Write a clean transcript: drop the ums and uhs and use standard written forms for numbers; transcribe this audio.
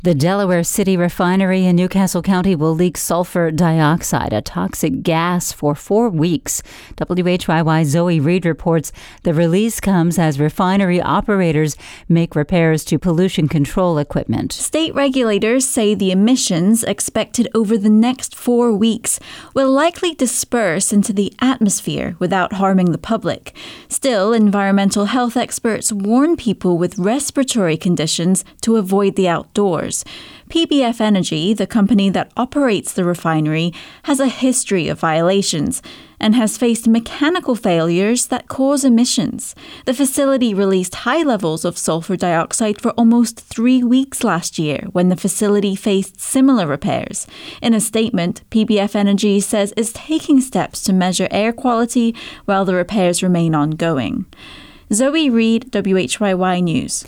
The Delaware City refinery in Newcastle County will leak sulfur dioxide, a toxic gas, for 4 weeks. WHYY's Zoe Reed reports the release comes as refinery operators make repairs to pollution control equipment. State regulators say the emissions expected over the next 4 weeks will likely disperse into the atmosphere without harming the public. Still, environmental health experts warn people with respiratory conditions to avoid the outdoors. PBF Energy, the company that operates the refinery, has a history of violations and has faced mechanical failures that cause emissions. The facility released high levels of sulfur dioxide for almost 3 weeks last year when the facility faced similar repairs. In a statement, PBF Energy says it's taking steps to measure air quality while the repairs remain ongoing. Zoe Reed, WHYY News.